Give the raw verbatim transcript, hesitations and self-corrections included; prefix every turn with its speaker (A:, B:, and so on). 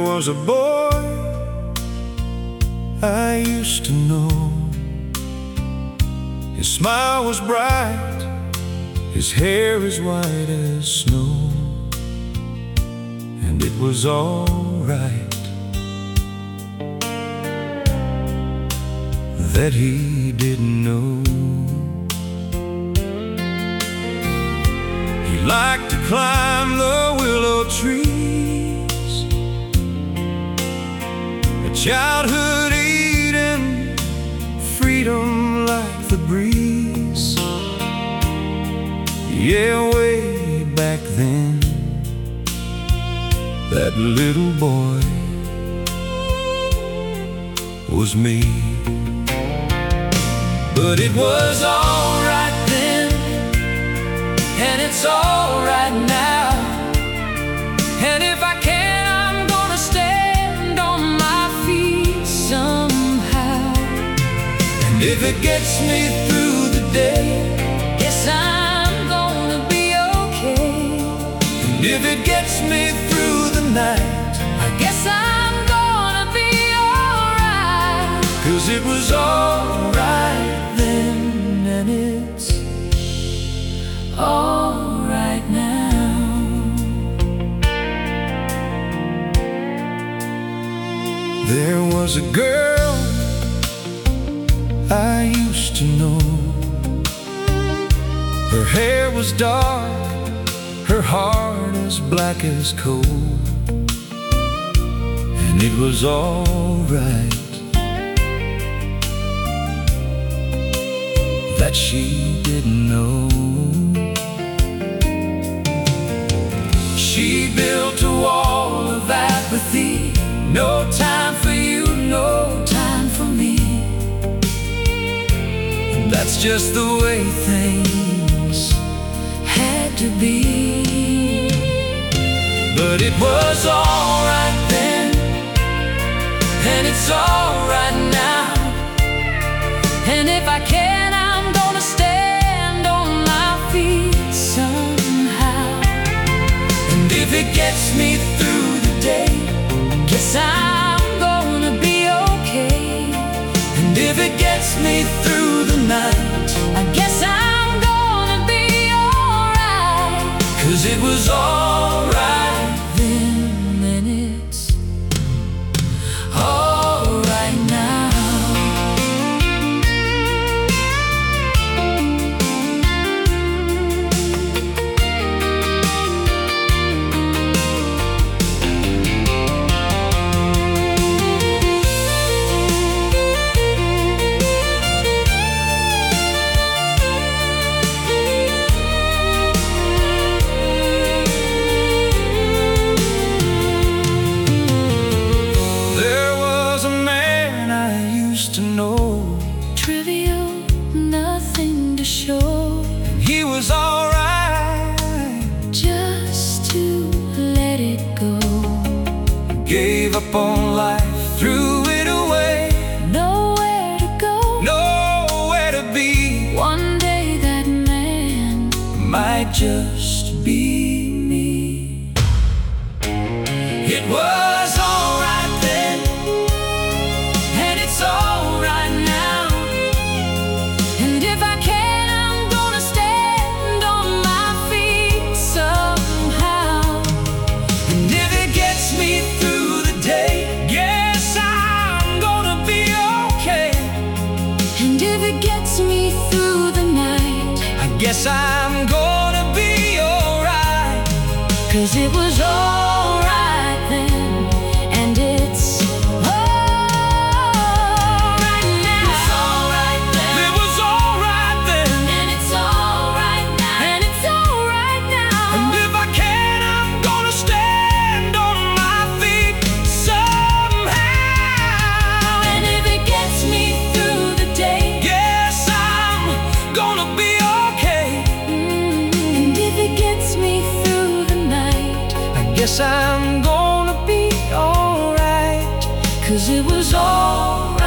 A: was a boy I used to know. His smile was bright, his hair as white as snow, and it was all right that he didn't know. He liked to climb the willow trees, a childhood Eden, freedom like the breeze. Yeah, way back then, that little boy was me. But it was all right then, and it's all right now. And if I can, I'm gonna stand on my feet somehow. And if it gets me through the day, yes, I'm gonna be okay. And if it gets me through the night, I guess I'm gonna be alright. 'Cause it was all right then, and it's all right now. There was a girl I used to know. Her hair was dark, her heart as black as coal, and it was all right that she didn't know. She built a wall of apathy. No time for you, no time for me. And that's just the way things had to be. But it was all right then, and it's all right now. And if I can, I'm gonna stand on my feet somehow. And if it gets me through the day, guess I'm gonna be okay. And if it gets me through the night, I guess I'm gonna be alright. 'Cause it was all right then, and it's all right now. To know,
B: trivial, nothing to show.
A: and he was alright,
B: just to let it go.
A: gave up on life, threw it away.
B: Nowhere to go,
A: Nowhere to be.
B: one day that man
A: Might just be me. It was alright then, and it's all right now.
B: And if I can, I'm gonna stand on my feet somehow.
A: And if it gets me through the day, yes, I'm gonna be okay.
B: And if it gets me through the night,
A: I guess I'm gonna be alright.
B: 'cause it was all right then, and it's all right now.
A: It's all right then. It was all right then,
B: And it's all right now. And it's all right now.
A: and if I can, I'm gonna stand on my feet somehow.
B: And if it gets me through the day,
A: Yes, I'm gonna be okay.
B: and if it gets me through the night,
A: I guess I'm gonna be alright.
B: 'cause it was all